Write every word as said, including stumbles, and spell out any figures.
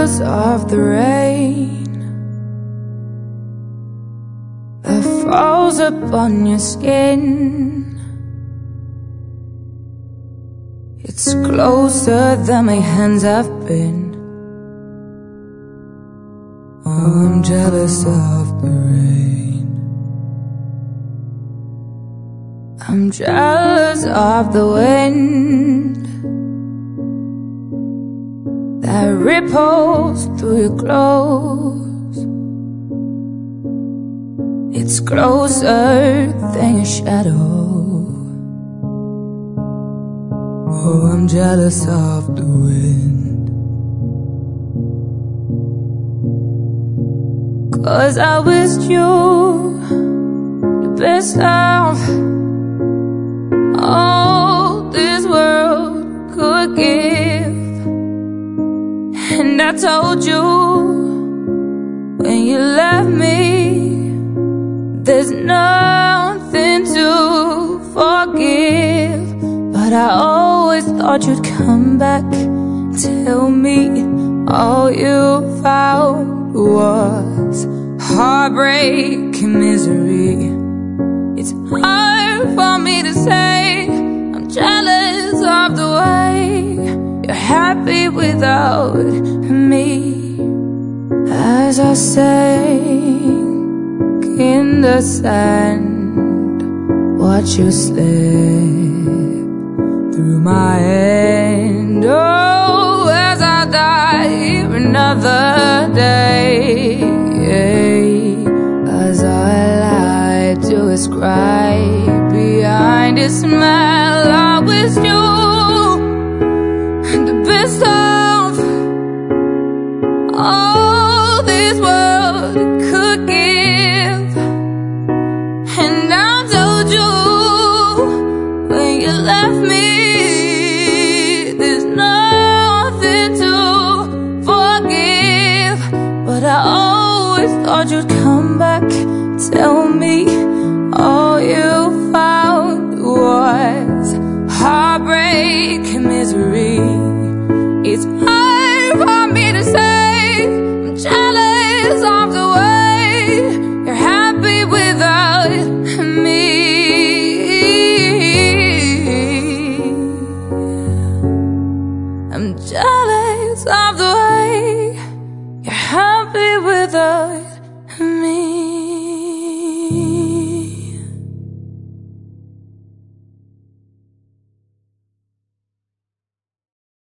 jealous of the rain that falls upon your skin. It's closer than my hands have been. Oh, I'm jealous of the rain. I'm jealous of the wind that ripples through your clothes. It's closer than your shadow. Oh, I'm jealous of the wind, 'cause I wished you the best of all this world could give. And I told you when you left me, there's nothing to forgive. But I always thought you'd come back, tell me all you found was heartbreak and misery. It's hard for me to say I'm jealous of the way you're happy without me. As I sank in the sand, watch you slip through my hand. Oh, as I die here another day, as I lie to ascribe behind a smile, I wish you the best of all this world could give. And I told you when you left me, but I always thought you'd come back, tell me all you found was heartbreak and misery. It's hard for me to say I'm jealous of the way you're happy without me. I'm jealous of the way you're happy without